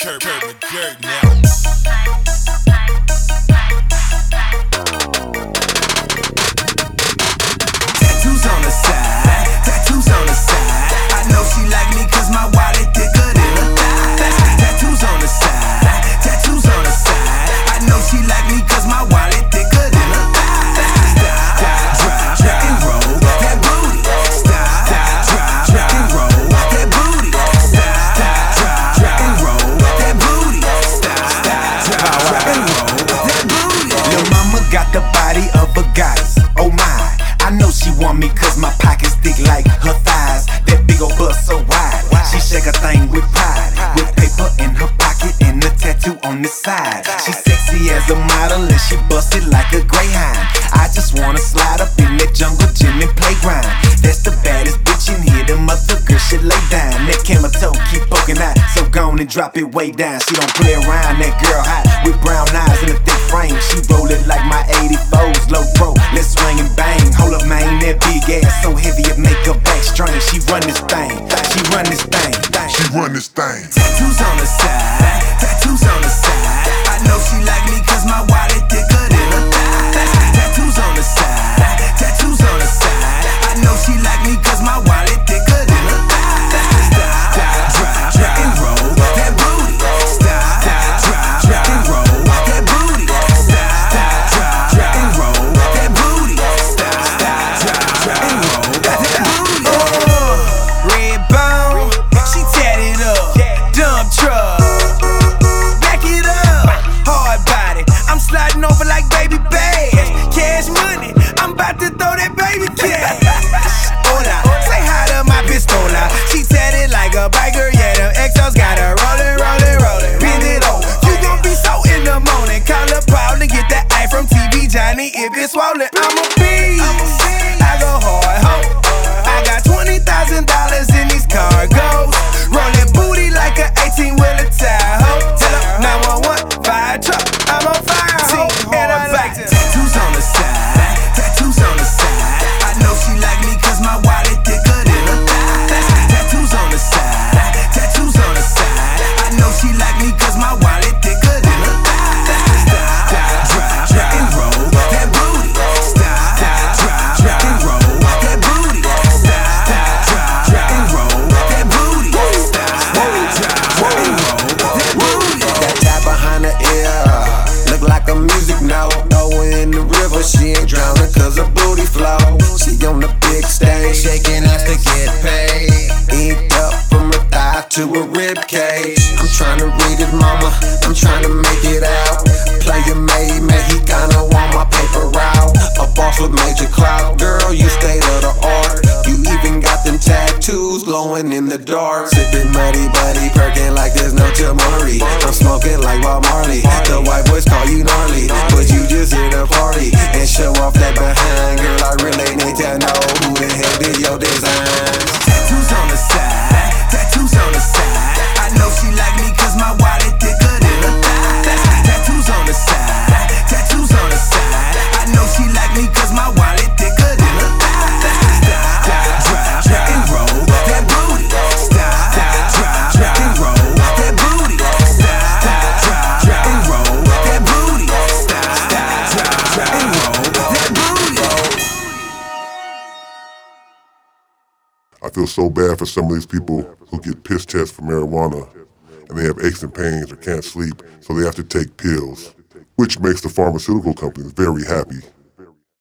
Kurt McGirt now. Tattoos on the side, tattoos on the side. I know she like me cause my wallet thicker than her thighs. Tattoos on the side, tattoos on the side. I know she like me cause my wallet thicker than her thighs. Stop, drop, and roll that booty. Stop, drop, and roll that booty. Stop, drop, and roll that booty. Stop, drop, and roll that booty. Lil' mama got the body of a goddess. Oh my. I know she want me cause my pockets thick like her thighs. That big ol' butt so wide. She shake her thing with pride. With paper in her pocket and a tattoo on the side. She sexy as a model and she busted like a greyhound. I just wanna slide up in that jungle gym and play grind. That's the baddest bitch in here, them other girls should lay down. That camera toe keep poking out, so gone and drop it way down. She don't play around, that girl hot with brown eyes and a thick frame. She roll it like my 84s, low pro, let's swing and bang. Hold up man, that big ass so heavy it make her back strain. She run this thing, she run this thing, She run this thing. Tattoos on the side, tattoos on the side. I know she like me cause my wallet thicker than her thighs. Tattoos on the side, tattoos on the side. I know she like me cause my wallet thicker than her thighs. Stop, drop, and roll that booty. Stop, drop, and roll that booty. Stop, drop, and roll that booty. Stop, drop, and roll that booty. Red bone, she tatted up, dump truck. Back it up, hard body. I'm sliding over like baby bags. Cash money, I'm about to throw that baby cash. Hola, say hi to my pistola. She tatted like a biker, yeah, them exos got her rollin', rollin', rollin'. Bend it over, you gon' be so in the morning. Call up Paul to get that eye from TV Johnny. If it's swollen, I'm a beast. I go hard, ho. I got $20,000 in these cargoes. Rollin' booty like an 18-wheeler Tahoe. Tell her 911, fire truck, I'm on fire, ho. And I like tattoos on the side, tattoos on the side. I know she like me cause my wallet thicker than her thighs. Tattoos on the side, tattoos on the side. I know she like me cause my wallet thicker than her thighs. Stop, drop, and roll that booty. Stop, drop, and roll that booty. Stop, drop, and roll that booty. Stop, drop, and roll that booty. That tie behind her ear look like a music note. Throw her in the river, she ain't drowning cause her booty flow. She on the big stage, shaking ass to get paid. Inked up from her thigh to her rib cage. I'm trying to read it, mama, I'm trying to make it out. Player made, man, he kinda want my paper out. A boss with major clout, girl, you state of the art. You even got them tattoos glowing in the dark. Sipping muddy buddy, perking like there's no tomorrow. I'm smoking like Bob Marley. The white boys call you gnarly, but you just here to party and show off that behind. Girl, I really need to know who the hell did your design. Tattoos on the side, tattoos on the side. I know she like me cause my wallet thicker than her thighs. Tattoos on the side, tattoos on the side. I know she like me cause my wallet thicker than her thighs. Stop, drop, and roll that booty. Stop, drop, and roll that booty. Stop, drop, and roll that booty. Stop, drop, and roll that booty. I feel so bad for some of these people who get piss tests for marijuana and they have aches and pains or can't sleep, so they have to take pills, which makes the pharmaceutical companies very happy.